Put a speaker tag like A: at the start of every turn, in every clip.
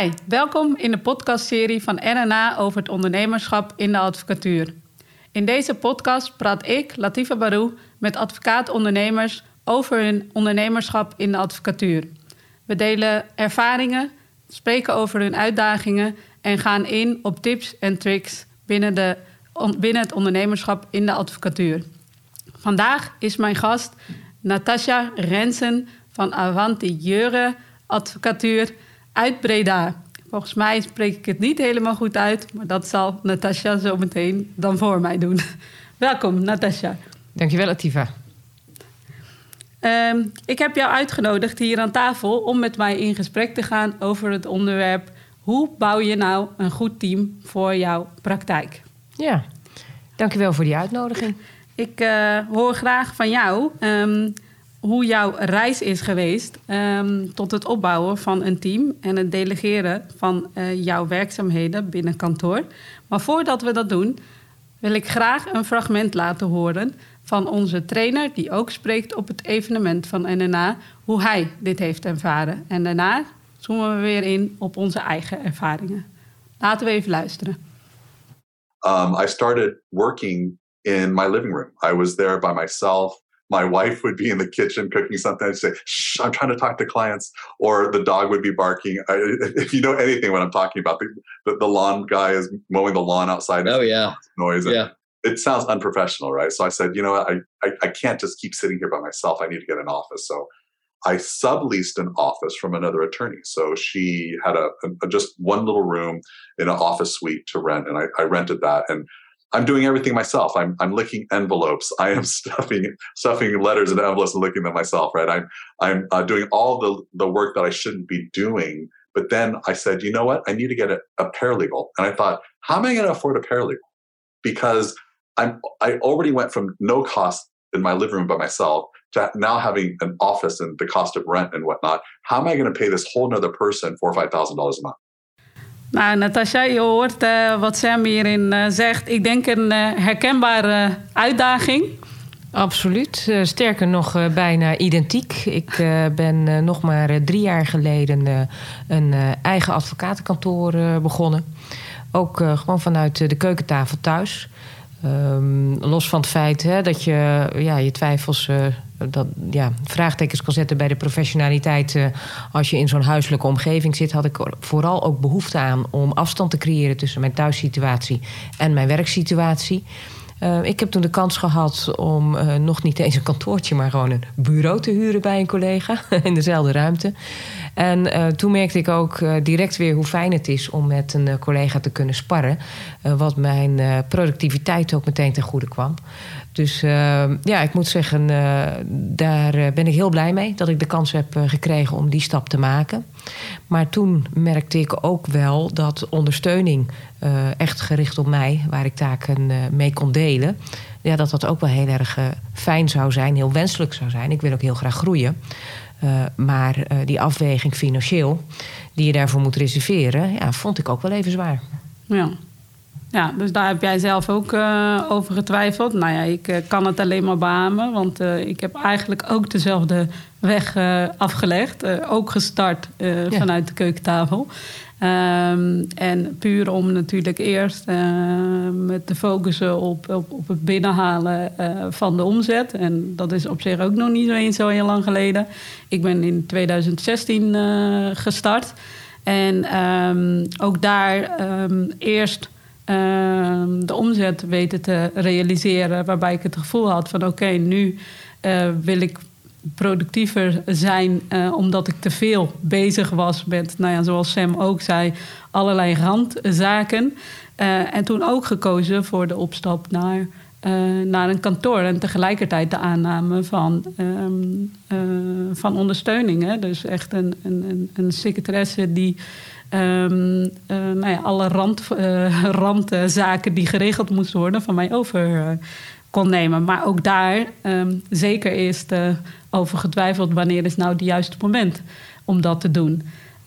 A: Hi, welkom in de podcastserie van NNA over het ondernemerschap in de advocatuur. In deze podcast praat ik, Latifa Barou, met advocaat-ondernemers over hun ondernemerschap in de advocatuur. We delen ervaringen, spreken over hun uitdagingen en gaan in op tips en tricks binnen het ondernemerschap in de advocatuur. Vandaag is mijn gast Natasja Rensen van Avanti Jeure Advocatuur uit Breda. Volgens mij spreek ik het niet helemaal goed uit, maar dat zal Natasja zo meteen dan voor mij doen. Welkom, Natasja.
B: Dankjewel, Latifa.
A: Ik heb jou uitgenodigd hier aan tafel om met mij in gesprek te gaan over het onderwerp: hoe bouw je nou een goed team voor jouw praktijk?
B: Ja, dankjewel voor die uitnodiging.
A: Ik hoor graag van jou hoe jouw reis is geweest tot het opbouwen van een team en het delegeren van jouw werkzaamheden binnen kantoor. Maar voordat we dat doen, wil ik graag een fragment laten horen van onze trainer, die ook spreekt op het evenement van NNA, hoe hij dit heeft ervaren. En daarna zoomen we weer in op onze eigen ervaringen. Laten we even luisteren.
C: I started working in my living room. I was there by myself. My wife would be in the kitchen cooking something. I'd say, "Shh, I'm trying to talk to clients." Or the dog would be barking. If you know anything what I'm talking about, the lawn guy is mowing the lawn outside.
D: Oh, yeah.
C: Noise.
D: Yeah.
C: It sounds unprofessional, right? So I said, you know what? I can't just keep sitting here by myself. I need to get an office. So I subleased an office from another attorney. So she had just one little room in an office suite to rent. And I rented that. And I'm doing everything myself. I'm licking envelopes. I am stuffing letters into envelopes and licking them myself, right? I'm doing all the work that I shouldn't be doing. But then I said, you know what? I need to get a paralegal. And I thought, how am I going to afford a paralegal? Because I already went from no cost in my living room by myself to now having an office and the cost of rent and whatnot. How am I going to pay this whole nother person $4,000 or $5,000 a month?
A: Nou, Natasja, je hoort wat Sam hierin zegt. Ik denk een herkenbare uitdaging.
B: Absoluut. Sterker nog, bijna identiek. Ik ben nog maar 3 jaar geleden een eigen advocatenkantoor begonnen. Ook gewoon vanuit de keukentafel thuis. Los van het feit dat je je twijfels, vraagtekens kan zetten bij de professionaliteit. Als je in zo'n huiselijke omgeving zit, had ik vooral ook behoefte aan om afstand te creëren tussen mijn thuissituatie en mijn werksituatie. Ik heb toen de kans gehad om nog niet eens een kantoortje, maar gewoon een bureau te huren bij een collega in dezelfde ruimte. En toen merkte ik ook direct weer hoe fijn het is om met een collega te kunnen sparren. Wat mijn productiviteit ook meteen ten goede kwam. Dus ik moet zeggen, daar ben ik heel blij mee dat ik de kans heb gekregen om die stap te maken. Maar toen merkte ik ook wel dat ondersteuning echt gericht op mij, waar ik taken mee kon delen, dat ook wel heel erg fijn zou zijn, heel wenselijk zou zijn. Ik wil ook heel graag groeien. Maar die afweging financieel die je daarvoor moet reserveren, vond ik ook wel even zwaar.
A: Ja, dus daar heb jij zelf ook over getwijfeld. Nou ja, ik kan het alleen maar beamen, want ik heb eigenlijk ook dezelfde weg afgelegd. Ook gestart vanuit de keukentafel. En puur om natuurlijk eerst met te focussen op het binnenhalen van de omzet. En dat is op zich ook nog niet eens zo heel lang geleden. Ik ben in 2016 gestart. En ook daar eerst de omzet weten te realiseren, waarbij ik het gevoel had van oké, nu wil ik productiever zijn, omdat ik te veel bezig was met, zoals Sam ook zei, allerlei randzaken. En toen ook gekozen voor de opstap naar een kantoor en tegelijkertijd de aanname van ondersteuning. Hè? Dus echt een secretaresse die alle randzaken die geregeld moesten worden van mij over kon nemen. Maar ook daar zeker eerst over getwijfeld wanneer is nou het juiste moment om dat te doen.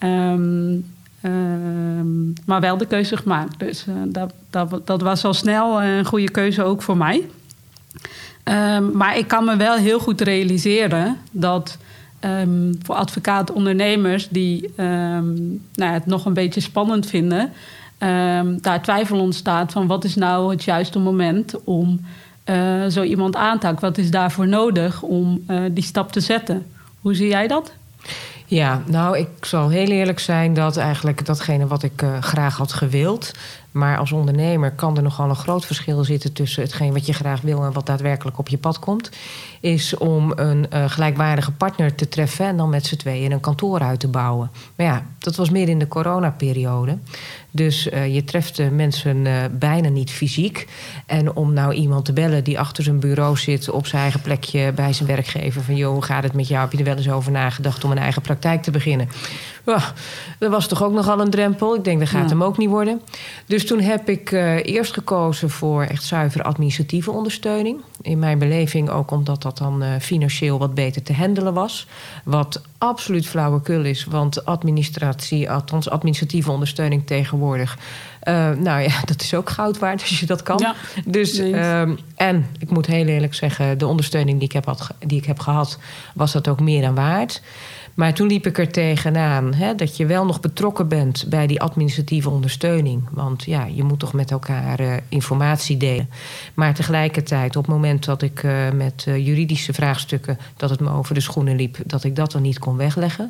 A: Maar wel de keuze gemaakt. Dus dat was al snel een goede keuze ook voor mij. Maar ik kan me wel heel goed realiseren dat voor advocaat-ondernemers die het nog een beetje spannend vinden, daar twijfel ontstaat van wat is nou het juiste moment om zo iemand aan te haken? Wat is daarvoor nodig om die stap te zetten? Hoe zie jij dat?
B: Ja, nou, ik zal heel eerlijk zijn dat eigenlijk datgene wat ik graag had gewild. Maar als ondernemer kan er nogal een groot verschil zitten tussen hetgeen wat je graag wil en wat daadwerkelijk op je pad komt. Is om een gelijkwaardige partner te treffen en dan met z'n tweeën een kantoor uit te bouwen. Maar ja, dat was meer in de coronaperiode. Dus je treft mensen bijna niet fysiek. En om nou iemand te bellen die achter zijn bureau zit op zijn eigen plekje bij zijn werkgever. Van joh, hoe gaat het met jou? Heb je er wel eens over nagedacht om een eigen praktijk te beginnen? Dat was toch ook nogal een drempel. Ik denk, dat gaat hem ook niet worden. Dus toen heb ik eerst gekozen voor echt zuiver administratieve ondersteuning. In mijn beleving ook omdat dat dan financieel wat beter te handelen was. Wat absoluut flauwekul is, want administratieve ondersteuning tegenwoordig, dat is ook goud waard als je dat kan. Ja, dus, en ik moet heel eerlijk zeggen, de ondersteuning die ik heb gehad, was dat ook meer dan waard. Maar toen liep ik er tegenaan dat je wel nog betrokken bent bij die administratieve ondersteuning. Want ja, je moet toch met elkaar informatie delen. Maar tegelijkertijd, op het moment dat ik met juridische vraagstukken, dat het me over de schoenen liep, dat ik dat dan niet kon wegleggen.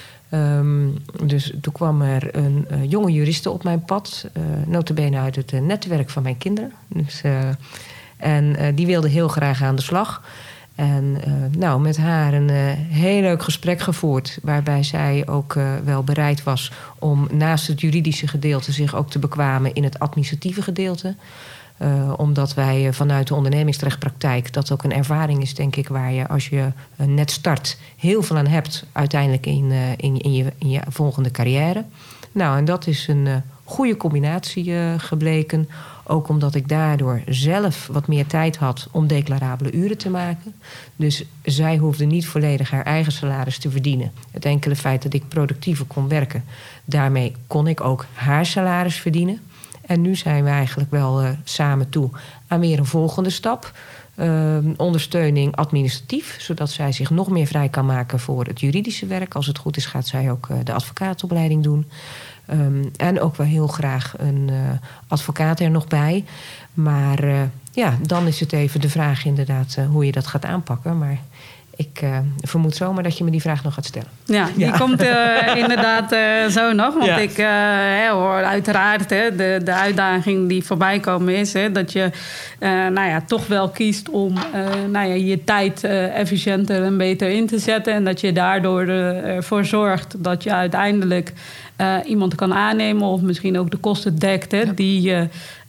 B: Dus toen kwam er een jonge juriste op mijn pad, nota bene uit het netwerk van mijn kinderen. Dus, die wilde heel graag aan de slag. En met haar een heel leuk gesprek gevoerd, waarbij zij ook wel bereid was om naast het juridische gedeelte zich ook te bekwamen in het administratieve gedeelte. Omdat wij vanuit de ondernemingsrechtpraktijk, dat ook een ervaring is, denk ik, waar je als je net start heel veel aan hebt uiteindelijk in je volgende carrière. Nou, en dat is een goede combinatie gebleken. Ook omdat ik daardoor zelf wat meer tijd had om declarabele uren te maken. Dus zij hoefde niet volledig haar eigen salaris te verdienen. Het enkele feit dat ik productiever kon werken, daarmee kon ik ook haar salaris verdienen. En nu zijn we eigenlijk wel samen toe aan weer een volgende stap. Ondersteuning administratief, zodat zij zich nog meer vrij kan maken voor het juridische werk. Als het goed is, gaat zij ook de advocaatopleiding doen. En ook wel heel graag een advocaat er nog bij. Maar dan is het even de vraag inderdaad hoe je dat gaat aanpakken. Maar ik vermoed zomaar dat je me die vraag nog gaat stellen. Ja,
A: die komt inderdaad zo nog. Want ik hoor uiteraard de uitdaging die voorbij komen is dat je toch wel kiest om je tijd efficiënter en beter in te zetten. En dat je daardoor ervoor zorgt dat je uiteindelijk iemand kan aannemen of misschien ook de kosten dekt die je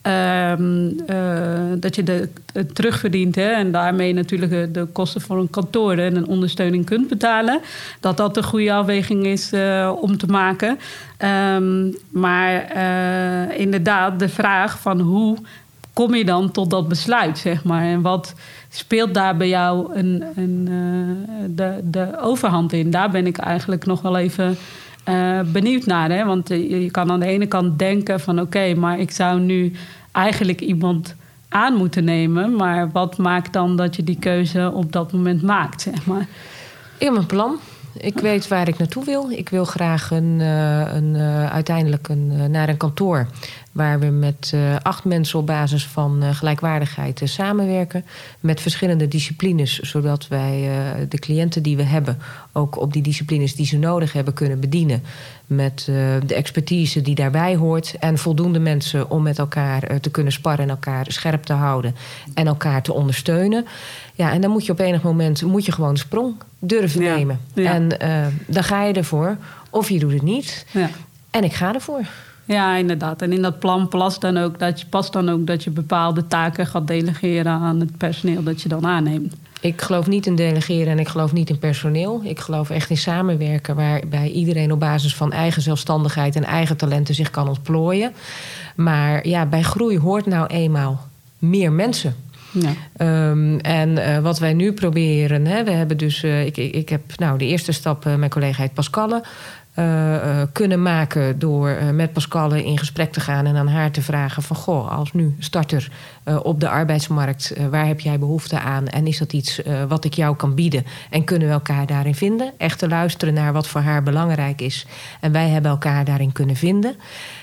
A: dat je het terugverdient en daarmee natuurlijk de kosten voor een kantoor en een ondersteuning kunt betalen. Dat een goede afweging is om te maken. Maar inderdaad, de vraag van hoe kom je dan tot dat besluit, zeg maar? En wat speelt daar bij jou de overhand in? Daar ben ik eigenlijk nog wel even benieuwd naar. Hè? Want je kan aan de ene kant denken van oké, maar ik zou nu eigenlijk iemand aan moeten nemen. Maar wat maakt dan dat je die keuze op dat moment maakt, zeg maar?
B: Ik heb een plan. Ik weet waar ik naartoe wil. Ik wil graag uiteindelijk naar een kantoor waar we met 8 mensen op basis van gelijkwaardigheid samenwerken. Met verschillende disciplines, zodat wij de cliënten die we hebben ook op die disciplines die ze nodig hebben kunnen bedienen. Met de expertise die daarbij hoort. En voldoende mensen om met elkaar te kunnen sparren en elkaar scherp te houden. En elkaar te ondersteunen. Ja, en dan moet je op enig moment gewoon een sprong durven nemen. Ja. En dan ga je ervoor. Of je doet het niet. Ja. En ik ga ervoor.
A: Ja, inderdaad. En in dat plan past dan ook dat je bepaalde taken gaat delegeren aan het personeel dat je dan aanneemt.
B: Ik geloof niet in delegeren en ik geloof niet in personeel. Ik geloof echt in samenwerken waarbij iedereen op basis van eigen zelfstandigheid en eigen talenten zich kan ontplooien. Maar ja, bij groei hoort nou eenmaal meer mensen. Ja. En wat wij nu proberen, we hebben dus, ik heb de eerste stap, mijn collega heet Pascalle. kunnen maken door met Pascalle in gesprek te gaan en aan haar te vragen van goh, als nu starter op de arbeidsmarkt, waar heb jij behoefte aan en is dat iets wat ik jou kan bieden en kunnen we elkaar daarin vinden? Echt te luisteren naar wat voor haar belangrijk is en wij hebben elkaar daarin kunnen vinden.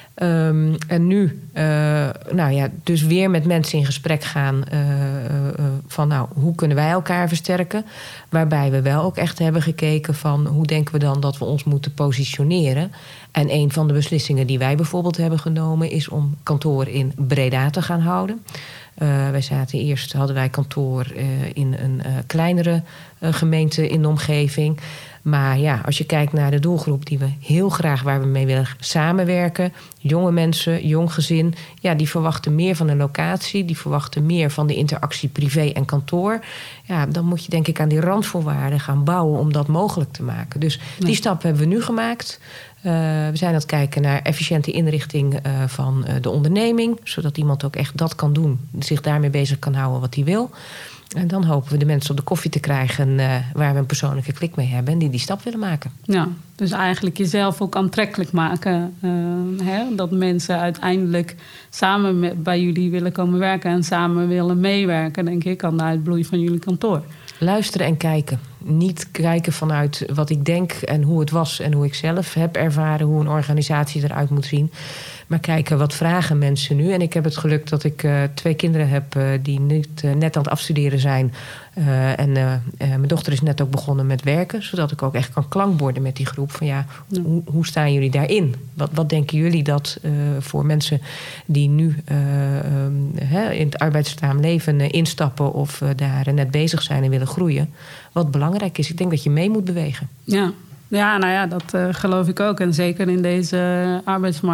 B: En nu, dus weer met mensen in gesprek gaan van hoe kunnen wij elkaar versterken? Waarbij we wel ook echt hebben gekeken van hoe denken we dan dat we ons moeten positioneren? En een van de beslissingen die wij bijvoorbeeld hebben genomen is om kantoor in Breda te gaan houden. Hadden wij kantoor in een kleinere gemeente in de omgeving. Maar ja, als je kijkt naar de doelgroep die we heel graag waar we mee willen samenwerken, jonge mensen, jong gezin, ja, die verwachten meer van een locatie, die verwachten meer van de interactie privé en kantoor. Ja, dan moet je denk ik aan die randvoorwaarden gaan bouwen om dat mogelijk te maken. Dus die stap hebben we nu gemaakt. We zijn aan het kijken naar efficiënte inrichting van de onderneming, zodat iemand ook echt dat kan doen, zich daarmee bezig kan houden wat hij wil. En dan hopen we de mensen op de koffie te krijgen waar we een persoonlijke klik mee hebben en die stap willen maken.
A: Ja, dus eigenlijk jezelf ook aantrekkelijk maken. Dat mensen uiteindelijk samen bij jullie willen komen werken en samen willen meewerken, denk ik, aan de uitbloei van jullie kantoor.
B: Luisteren en kijken. Niet kijken vanuit wat ik denk en hoe het was en hoe ik zelf heb ervaren hoe een organisatie eruit moet zien. Maar kijken, wat vragen mensen nu? En ik heb het geluk dat ik 2 kinderen heb die net aan het afstuderen zijn. Mijn dochter is net ook begonnen met werken. Zodat ik ook echt kan klankborden met die groep. Van hoe staan jullie daarin? Wat denken jullie dat voor mensen die nu in het arbeidszaam leven instappen of daar net bezig zijn en willen groeien? Wat belangrijk is. Ik denk dat je mee moet bewegen.
A: Ja. Ja, dat geloof ik ook. En zeker in deze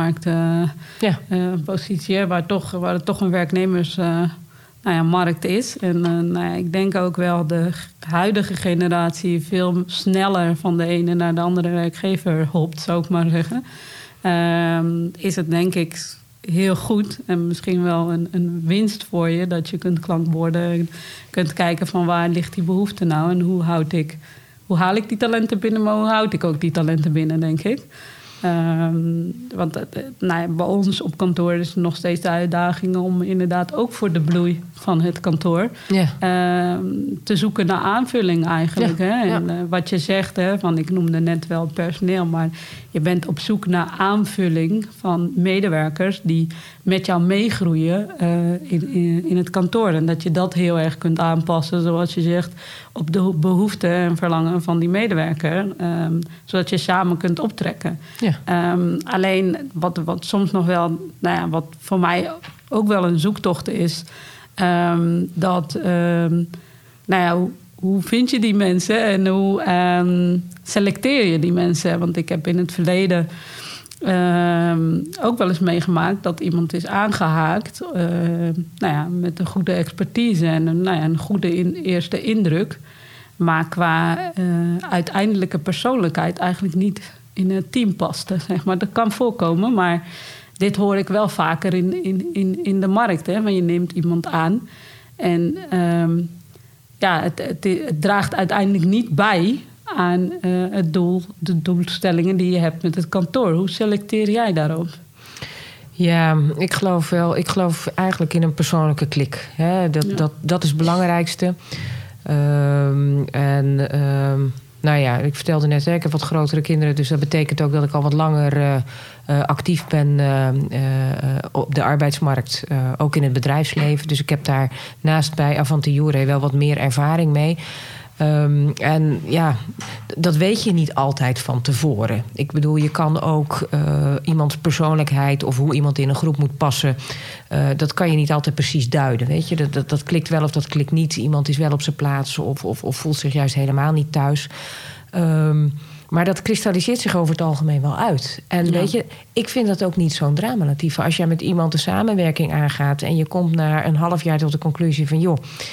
A: arbeidsmarktpositie, waar het toch een werknemersmarkt is. En ik denk ook wel de huidige generatie veel sneller van de ene naar de andere werkgever hopt, zou ik maar zeggen. Is het denk ik heel goed en misschien wel een winst voor je dat je kunt klankborden en kunt kijken van waar ligt die behoefte nou en hoe haal ik die talenten binnen, maar hoe houd ik ook die talenten binnen, denk ik. Want bij ons op kantoor is er nog steeds de uitdaging om inderdaad ook voor de bloei van het kantoor te zoeken naar aanvulling eigenlijk.
B: Ja,
A: hè? En wat je zegt, van ik noemde net wel het personeel, maar je bent op zoek naar aanvulling van medewerkers die met jou meegroeien in het kantoor. En dat je dat heel erg kunt aanpassen, zoals je zegt, op de behoeften en verlangen van die medewerker. Zodat je samen kunt optrekken. Ja. Alleen wat soms nog wel, wat voor mij ook wel een zoektocht is, hoe vind je die mensen en hoe selecteer je die mensen? Want ik heb in het verleden ook wel eens meegemaakt dat iemand is aangehaakt met een goede expertise en een goede eerste indruk, maar qua uiteindelijke persoonlijkheid eigenlijk niet in het team paste, zeg maar. Dat kan voorkomen, maar dit hoor ik wel vaker in de markt. Hè? Want je neemt iemand aan en het draagt uiteindelijk niet bij aan de doelstellingen die je hebt met het kantoor. Hoe selecteer jij daarop?
B: Ja, ik geloof eigenlijk in een persoonlijke klik. Hè? Dat is het belangrijkste. Ik vertelde net, ik heb wat grotere kinderen, dus dat betekent ook dat ik al wat langer actief ben op de arbeidsmarkt, ook in het bedrijfsleven. Dus ik heb daar naast bij Avante Jure wel wat meer ervaring mee. Dat weet je niet altijd van tevoren. Ik bedoel, je kan ook iemands persoonlijkheid of hoe iemand in een groep moet passen, dat kan je niet altijd precies duiden. Weet je? Dat klikt wel of dat klikt niet. Iemand is wel op zijn plaats of voelt zich juist helemaal niet thuis. Maar dat kristalliseert zich over het algemeen wel uit. En weet je, ik vind dat ook niet zo'n drama, Latifa. Als jij met iemand een samenwerking aangaat en je komt na een half jaar tot de conclusie van,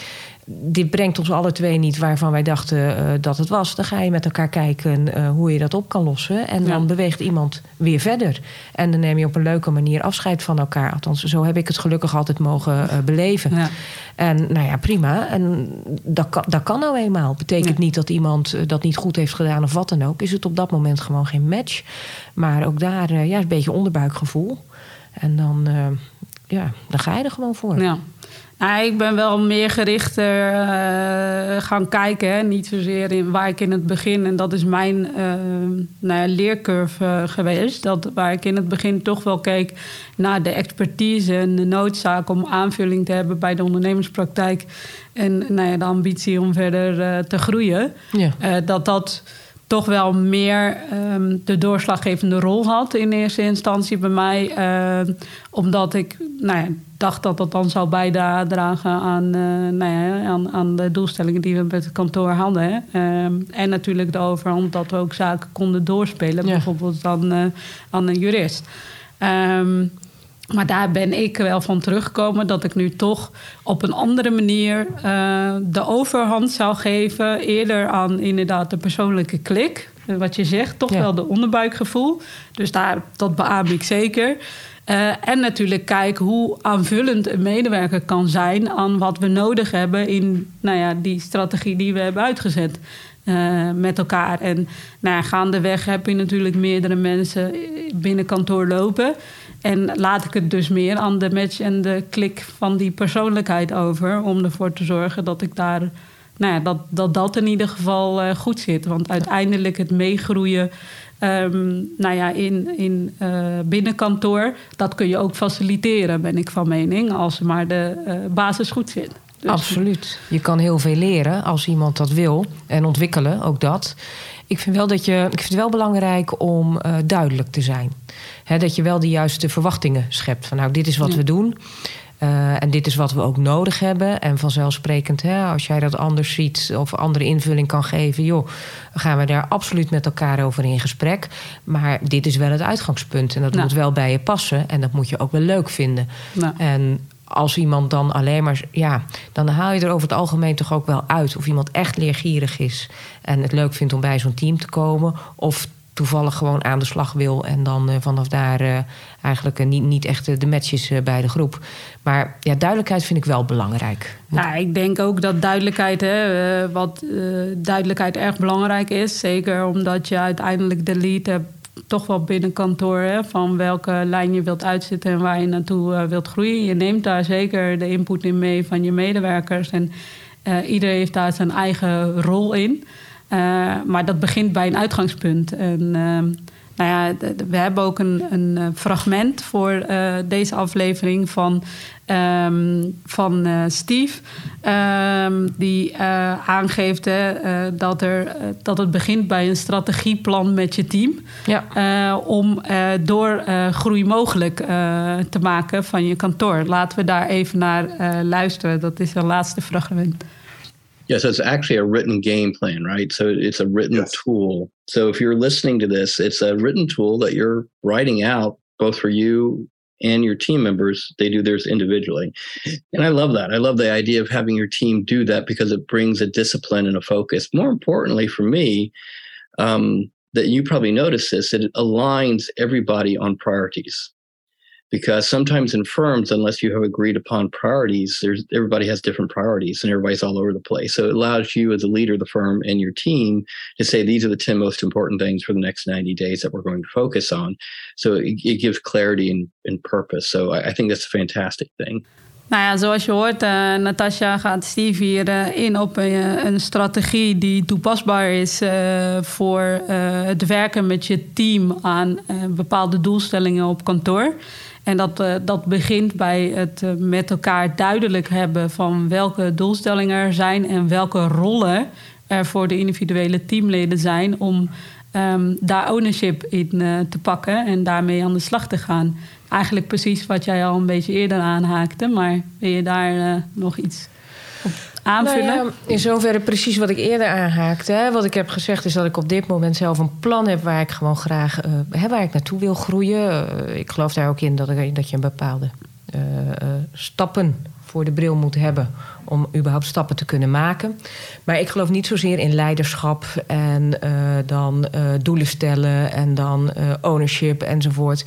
B: dit brengt ons alle twee niet waarvan wij dachten dat het was. Dan ga je met elkaar kijken hoe je dat op kan lossen. En dan beweegt iemand weer verder. En dan neem je op een leuke manier afscheid van elkaar. Althans, zo heb ik het gelukkig altijd mogen beleven. Ja. En nou ja, prima. En dat kan nou eenmaal. Betekent niet dat iemand dat niet goed heeft gedaan of wat dan ook. Is het op dat moment gewoon geen match. Maar ook daar een beetje onderbuikgevoel. En dan ga je er gewoon voor. Ja.
A: Nou, ik ben wel meer gericht gaan kijken. Hè? Niet zozeer in waar ik in het begin... en dat is mijn leercurve geweest. Waar ik in het begin toch wel keek naar de expertise... en de noodzaak om aanvulling te hebben bij de ondernemerspraktijk. En de ambitie om verder te groeien. Ja. Dat toch wel meer de doorslaggevende rol had in eerste instantie bij mij. Omdat ik dacht dat dat dan zou bijdragen aan de doelstellingen die we met het kantoor hadden. En natuurlijk de overhand dat we ook zaken konden doorspelen. Ja. Bijvoorbeeld aan een jurist. Maar daar ben ik wel van teruggekomen dat ik nu toch op een andere manier de overhand zou geven. Eerder aan inderdaad de persoonlijke klik. Wat je zegt, toch wel de onderbuikgevoel. Dus dat beaam ik zeker. En natuurlijk kijken hoe aanvullend een medewerker kan zijn aan wat we nodig hebben in die strategie die we hebben uitgezet. Met elkaar. En gaandeweg heb je natuurlijk meerdere mensen binnen kantoor lopen. En laat ik het dus meer aan de match en de klik van die persoonlijkheid over. Om ervoor te zorgen dat ik daar... dat in ieder geval goed zit. Want uiteindelijk het meegroeien in binnenkantoor... dat kun je ook faciliteren, ben ik van mening. Als maar de basis goed zit. Dus...
B: Absoluut. Je kan heel veel leren als iemand dat wil. En ontwikkelen, ook dat. Ik vind het wel belangrijk om duidelijk te zijn. Dat je wel de juiste verwachtingen schept. Van dit is wat we doen. En dit is wat we ook nodig hebben. En vanzelfsprekend, als jij dat anders ziet... of andere invulling kan geven... dan gaan we daar absoluut met elkaar over in gesprek. Maar dit is wel het uitgangspunt. En dat moet wel bij je passen. En dat moet je ook wel leuk vinden. En als iemand dan alleen maar... dan haal je er over het algemeen toch ook wel uit... of iemand echt leergierig is... en het leuk vindt om bij zo'n team te komen... of toevallig gewoon aan de slag wil... en dan vanaf daar eigenlijk niet echt de matches bij de groep. Maar duidelijkheid vind ik wel belangrijk.
A: Ik denk ook dat duidelijkheid, duidelijkheid erg belangrijk is. Zeker omdat je uiteindelijk de lead hebt... toch wel binnen kantoor, van welke lijn je wilt uitzitten... en waar je naartoe wilt groeien. Je neemt daar zeker de input in mee van je medewerkers... en iedereen heeft daar zijn eigen rol in... maar dat begint bij een uitgangspunt. En we hebben ook een fragment voor deze aflevering van Steve. Die aangeeft dat het begint bij een strategieplan met je team. Ja. Om doorgroei mogelijk te maken van je kantoor. Laten we daar even naar luisteren. Dat is het laatste fragment.
D: Yeah, so it's actually a written game plan, right? So it's a written tool. So if you're listening to this, it's a written tool that you're writing out both for you and your team members. They do theirs individually. And I love that. I love the idea of having your team do that because it brings a discipline and a focus. More importantly for me, that you probably notice this, it aligns everybody on priorities. Because sometimes in firms, unless you have agreed upon priorities, everybody has different priorities and everybody's all over the place. So it allows you as a leader of the firm and your team to say, these are the 10 most important things for the next 90 days that we're going to focus on. So it gives clarity and purpose. So I think that's a fantastic thing.
A: Zoals je hoort, Natasja gaat Steve hier in op een strategie die toepasbaar is voor het werken met je team aan bepaalde doelstellingen op kantoor. En dat begint bij het met elkaar duidelijk hebben van welke doelstellingen er zijn en welke rollen er voor de individuele teamleden zijn om daar ownership in te pakken en daarmee aan de slag te gaan. Eigenlijk precies wat jij al een beetje eerder aanhaakte, maar wil je daar nog iets op aanvullen?
B: In zoverre precies wat ik eerder aanhaakte. Wat ik heb gezegd is dat ik op dit moment zelf een plan heb waar ik gewoon graag waar ik naartoe wil groeien. Ik geloof daar ook in dat je een bepaalde stappen voor de bril moet hebben om überhaupt stappen te kunnen maken. Maar ik geloof niet zozeer in leiderschap en dan doelen stellen en dan ownership enzovoort.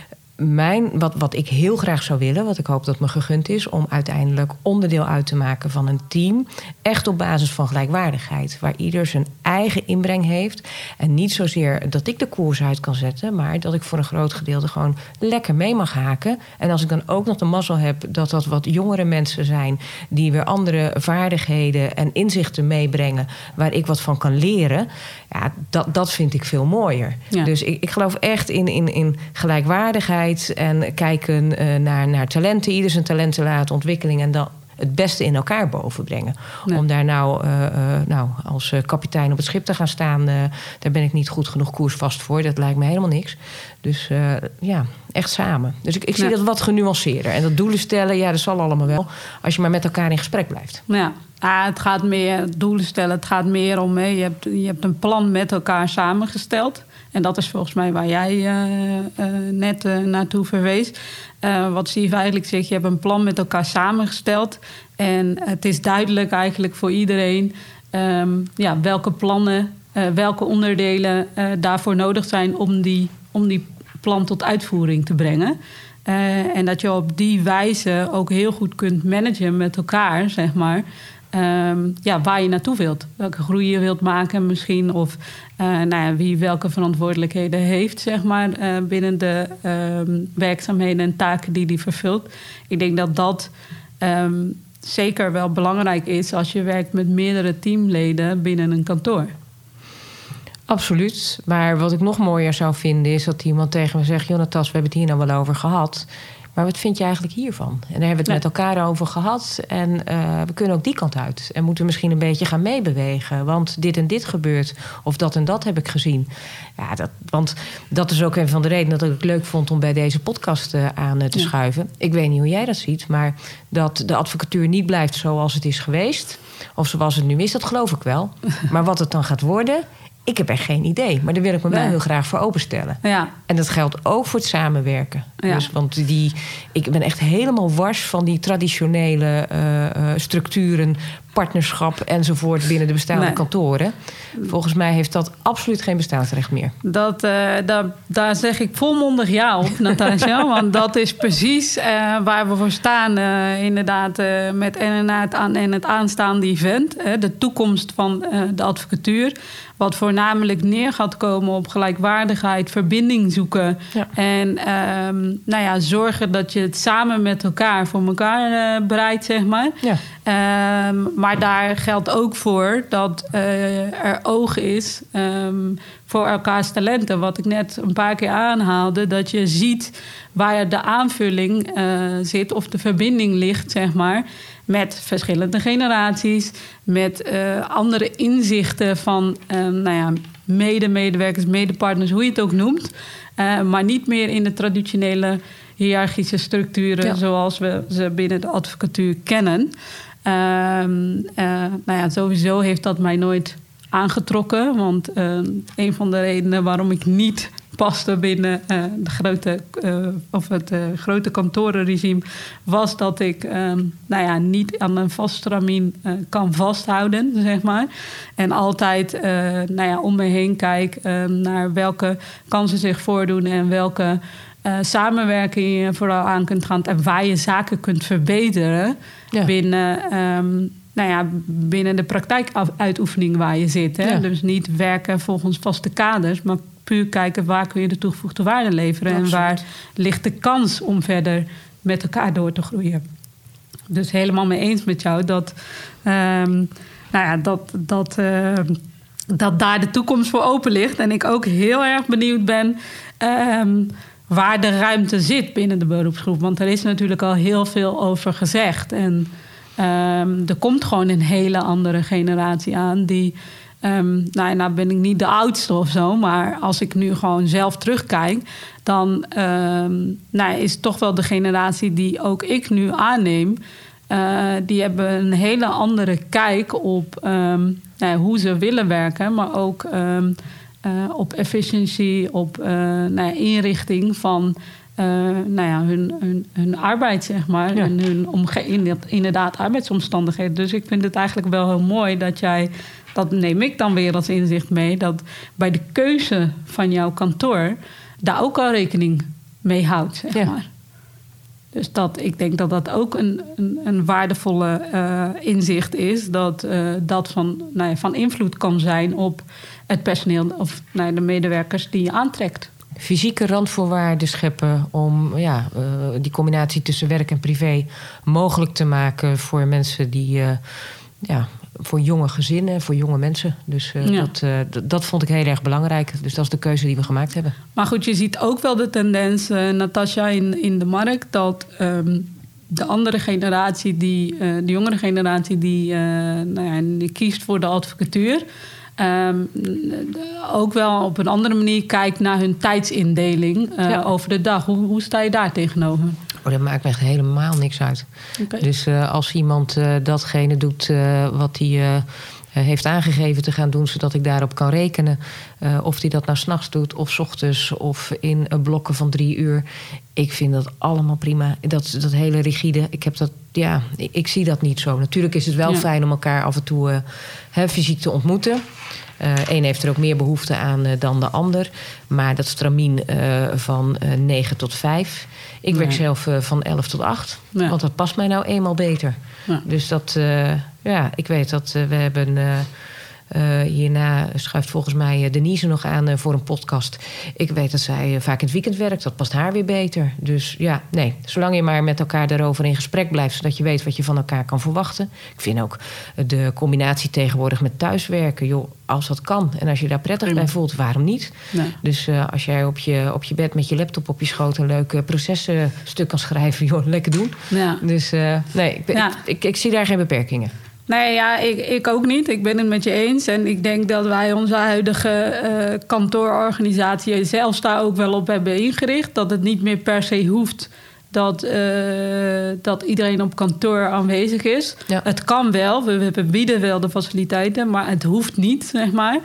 B: Wat ik heel graag zou willen, wat ik hoop dat me gegund is, om uiteindelijk onderdeel uit te maken van een team, echt op basis van gelijkwaardigheid, waar ieder zijn eigen inbreng heeft en niet zozeer dat ik de koers uit kan zetten, maar dat ik voor een groot gedeelte gewoon lekker mee mag haken. En als ik dan ook nog de mazzel heb dat dat wat jongere mensen zijn die weer andere vaardigheden en inzichten meebrengen waar ik wat van kan leren, ja, dat vind ik veel mooier. Ja. Dus ik geloof echt in gelijkwaardigheid en kijken naar talenten, ieder zijn talenten laten ontwikkeling en dan het beste in elkaar bovenbrengen. Nee. Om daar nou als kapitein op het schip te gaan staan, daar ben ik niet goed genoeg koersvast voor. Dat lijkt me helemaal niks. Dus echt samen. Dus ik zie dat wat genuanceerder. En dat doelen stellen, dat zal allemaal wel, als je maar met elkaar in gesprek blijft.
A: Ja. Het gaat meer, doelen stellen, het gaat meer om, je hebt een plan met elkaar samengesteld. En dat is volgens mij waar jij net naartoe verwees. Wat Steve eigenlijk zegt, je hebt een plan met elkaar samengesteld. En het is duidelijk eigenlijk voor iedereen welke plannen, welke onderdelen daarvoor nodig zijn om die plan tot uitvoering te brengen. En dat je op die wijze ook heel goed kunt managen met elkaar, zeg maar. Waar je naartoe wilt. Welke groei je wilt maken misschien. Of wie welke verantwoordelijkheden heeft, zeg maar, binnen de werkzaamheden en taken die die vervult. Ik denk dat dat zeker wel belangrijk is als je werkt met meerdere teamleden binnen een kantoor.
B: Absoluut. Maar wat ik nog mooier zou vinden is dat iemand tegen me zegt, Jonatas, we hebben het hier nou wel over gehad. Maar wat vind je eigenlijk hiervan? En daar hebben we het met elkaar over gehad. En we kunnen ook die kant uit. En moeten misschien een beetje gaan meebewegen. Want dit en dit gebeurt. Of dat en dat heb ik gezien. Ja, want dat is ook een van de redenen dat ik het leuk vond om bij deze podcast aan te schuiven. Ik weet niet hoe jij dat ziet. Maar dat de advocatuur niet blijft zoals het is geweest. Of zoals het nu is, dat geloof ik wel. Maar wat het dan gaat worden, ik heb echt geen idee. Maar daar wil ik me wel heel graag voor openstellen. Ja. En dat geldt ook voor het samenwerken. Ja. Dus, want ik ben echt helemaal wars van die traditionele structuren, partnerschap enzovoort binnen de bestaande kantoren. Volgens mij heeft dat absoluut geen bestaansrecht meer.
A: Daar zeg ik volmondig ja op, Natasja. Want dat is precies waar we voor staan. Inderdaad, met en het aanstaande event. De toekomst van de advocatuur. Wat voornamelijk neer gaat komen op gelijkwaardigheid, verbinding zoeken. Ja. En zorgen dat je het samen met elkaar voor elkaar bereidt, zeg maar. Ja. Maar daar geldt ook voor dat er oog is voor elkaars talenten. Wat ik net een paar keer aanhaalde. Dat je ziet waar de aanvulling zit of de verbinding ligt, zeg maar. Met verschillende generaties. Met andere inzichten van medewerkers, medepartners, hoe je het ook noemt. Maar niet meer in de traditionele hiërarchische structuren zoals we ze binnen de advocatuur kennen. Sowieso heeft dat mij nooit aangetrokken. Want een van de redenen waarom ik niet paste binnen het grote kantorenregime was dat ik niet aan een vast stramien kan vasthouden, zeg maar. En altijd om me heen kijk naar welke kansen zich voordoen en welke samenwerking je vooral aan kunt gaan en waar je zaken kunt verbeteren binnen de praktijkuitoefening waar je zit. Hè? Ja. Dus niet werken volgens vaste kaders, maar puur kijken waar kun je de toegevoegde waarde leveren. Absoluut. En waar ligt de kans om verder met elkaar door te groeien. Dus helemaal mee eens met jou dat daar de toekomst voor open ligt. En ik ook heel erg benieuwd ben waar de ruimte zit binnen de beroepsgroep. Want er is natuurlijk al heel veel over gezegd. En er komt gewoon een hele andere generatie aan die nou ben ik niet de oudste of zo, maar als ik nu gewoon zelf terugkijk, dan is het toch wel de generatie die ook ik nu aanneem. Die hebben een hele andere kijk op hoe ze willen werken, maar ook op efficiëntie, op inrichting van hun arbeid, zeg maar.
B: Ja.
A: En hun inderdaad arbeidsomstandigheden. Dus ik vind het eigenlijk wel heel mooi dat jij... Dat neem ik dan weer als inzicht mee... dat bij de keuze van jouw kantoor... daar ook al rekening mee houdt, zeg maar. Dus ik denk dat dat ook een waardevolle inzicht is... dat van invloed kan zijn op het personeel... of de medewerkers die je aantrekt.
B: Fysieke randvoorwaarden scheppen om die combinatie tussen werk en privé mogelijk te maken voor mensen die, voor jonge gezinnen, voor jonge mensen. Dus dat vond ik heel erg belangrijk. Dus dat is de keuze die we gemaakt hebben.
A: Maar goed, je ziet ook wel de tendens, Natasja, in de markt dat de andere generatie, de jongere generatie, die kiest voor de advocatuur. Ook wel op een andere manier kijkt naar hun tijdsindeling over de dag. Hoe sta je daar tegenover?
B: Dat maakt me echt helemaal niks uit. Okay. Dus als iemand datgene doet wat hij heeft aangegeven te gaan doen... zodat ik daarop kan rekenen. Of hij dat nou 's nachts doet of 's ochtends of in blokken van 3 uur. Ik vind dat allemaal prima. Dat hele rigide, ik zie dat niet zo. Natuurlijk is het wel fijn om elkaar af en toe fysiek te ontmoeten. Eén heeft er ook meer behoefte aan dan de ander. Maar dat stramien van 9 tot 5... Ik werk zelf van 11 tot 8. Ja. Want dat past mij nou eenmaal beter. Ja. Dus ik weet dat we hebben... hierna schuift volgens mij Denise nog aan voor een podcast. Ik weet dat zij vaak in het weekend werkt. Dat past haar weer beter. Dus zolang je maar met elkaar daarover in gesprek blijft... zodat je weet wat je van elkaar kan verwachten. Ik vind ook de combinatie tegenwoordig met thuiswerken... joh, als dat kan en als je daar prettig bij voelt, waarom niet? Nee. Dus als jij op je bed met je laptop op je schoot... een leuk processtuk kan schrijven, joh, lekker doen. Ja. Dus ik zie daar geen beperkingen.
A: Nee, ik ook niet. Ik ben het met je eens. En ik denk dat wij onze huidige kantoororganisatie... zelfs daar ook wel op hebben ingericht. Dat het niet meer per se hoeft dat iedereen op kantoor aanwezig is. Ja. Het kan wel. We bieden wel de faciliteiten, maar het hoeft niet, zeg maar.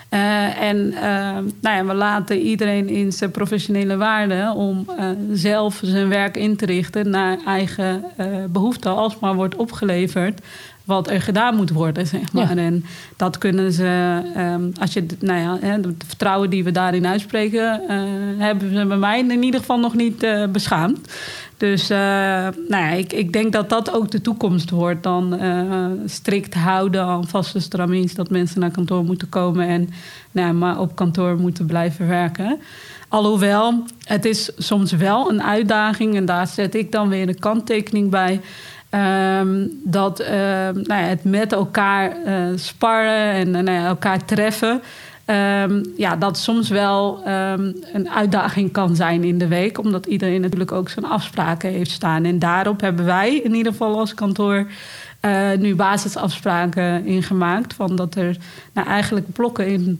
A: We laten iedereen in zijn professionele waarde... om zelf zijn werk in te richten naar eigen behoeften... als maar wordt opgeleverd... wat er gedaan moet worden, zeg maar. Ja. En dat kunnen ze... het vertrouwen die we daarin uitspreken... hebben ze bij mij in ieder geval nog niet beschaamd. Dus ik denk dat dat ook de toekomst wordt. Dan strikt houden aan vaste stramines... dat mensen naar kantoor moeten komen... en maar op kantoor moeten blijven werken. Alhoewel, het is soms wel een uitdaging... en daar zet ik dan weer een kanttekening bij... dat het met elkaar sparren en elkaar treffen... dat soms wel een uitdaging kan zijn in de week... omdat iedereen natuurlijk ook zijn afspraken heeft staan. En daarop hebben wij in ieder geval als kantoor... nu basisafspraken ingemaakt... van dat er eigenlijk blokken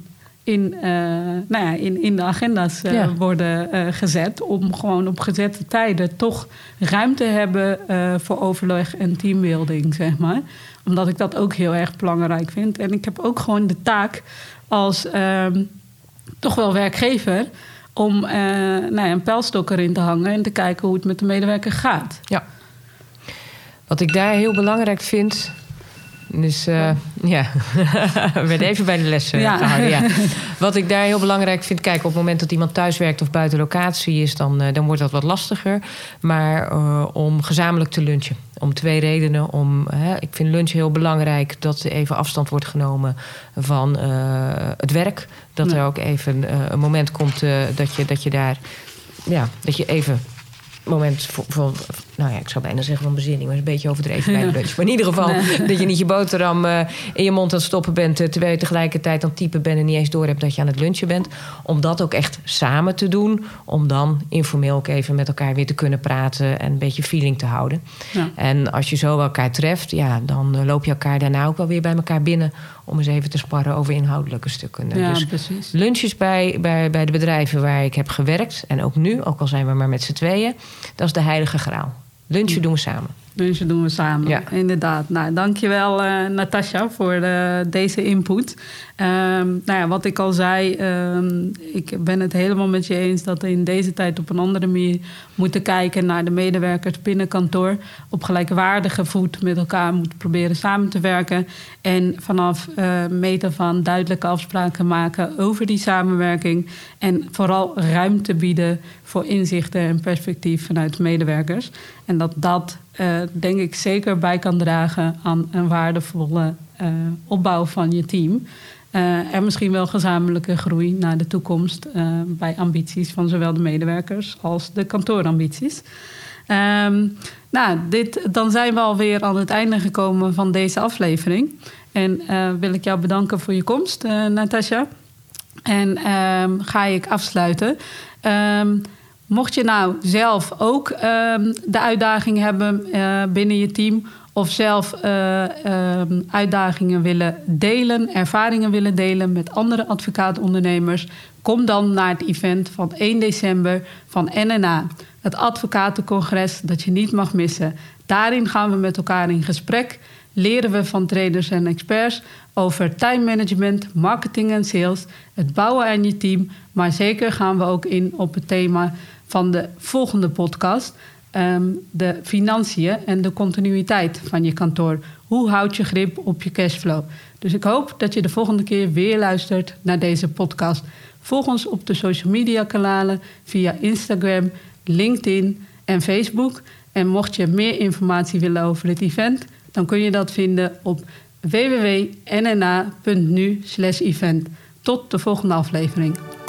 A: in de agenda's worden gezet... om gewoon op gezette tijden toch ruimte hebben voor overleg en teambuilding, zeg maar. Omdat ik dat ook heel erg belangrijk vind. En ik heb ook gewoon de taak als toch wel werkgever... om een pijlstok erin te hangen en te kijken hoe het met de medewerker gaat. Ja.
B: Wat ik daar heel belangrijk vind... Dus we werden even bij de les gehouden. Ja. Wat ik daar heel belangrijk vind... Kijk, op het moment dat iemand thuis werkt of buiten locatie is... dan wordt dat wat lastiger. Maar om gezamenlijk te lunchen. Om 2 redenen. Ik vind lunch heel belangrijk... dat er even afstand wordt genomen van het werk. Dat er ook even een moment komt dat je daar... Ja, dat je even... moment van ik zou bijna zeggen van bezinning... maar is een beetje overdreven bij de lunch. Maar in ieder geval dat je niet je boterham in je mond aan het stoppen bent... terwijl je tegelijkertijd aan het typen bent... en niet eens door hebt dat je aan het lunchen bent. Om dat ook echt samen te doen. Om dan informeel ook even met elkaar weer te kunnen praten... en een beetje feeling te houden. Ja. En als je zo elkaar treft... dan loop je elkaar daarna ook wel weer bij elkaar binnen... om eens even te sparren over inhoudelijke stukken.
A: Ja,
B: dus
A: precies.
B: Lunches bij de bedrijven waar ik heb gewerkt... en ook nu, ook al zijn we maar met z'n tweeën... dat is de heilige graal. Lunchen doen we samen.
A: Lunchen doen we samen,
B: Ja.
A: Inderdaad. Nou, dankjewel Natasja voor deze input. Wat ik al zei, ik ben het helemaal met je eens dat we in deze tijd op een andere manier moeten kijken naar de medewerkers binnen kantoor. Op gelijkwaardige voet met elkaar moeten proberen samen te werken. En vanaf meet af aan duidelijke afspraken maken over die samenwerking. En vooral ruimte bieden voor inzichten en perspectief vanuit de medewerkers. En dat denk ik zeker bij kan dragen aan een waardevolle opbouw van je team. En misschien wel gezamenlijke groei naar de toekomst bij ambities van zowel de medewerkers als de kantoorambities. Dan zijn we alweer aan het einde gekomen van deze aflevering. En wil ik jou bedanken voor je komst, Natasja. En ga ik afsluiten. Mocht je nou zelf ook de uitdaging hebben binnen je team, of zelf uitdagingen willen delen, ervaringen willen delen met andere advocaatondernemers, kom dan naar het event van 1 december van NNA. Het advocatencongres dat je niet mag missen. Daarin gaan we met elkaar in gesprek. Leren we van traders en experts over time management, marketing en sales, het bouwen aan je team. Maar zeker gaan we ook in op het thema van de volgende podcast. De financiën en de continuïteit van je kantoor. Hoe houd je grip op je cashflow? Dus ik hoop dat je de volgende keer weer luistert naar deze podcast. Volg ons op de social media kanalen via Instagram, LinkedIn en Facebook. En mocht je meer informatie willen over het event, dan kun je dat vinden op www.nna.nu/event. Tot de volgende aflevering.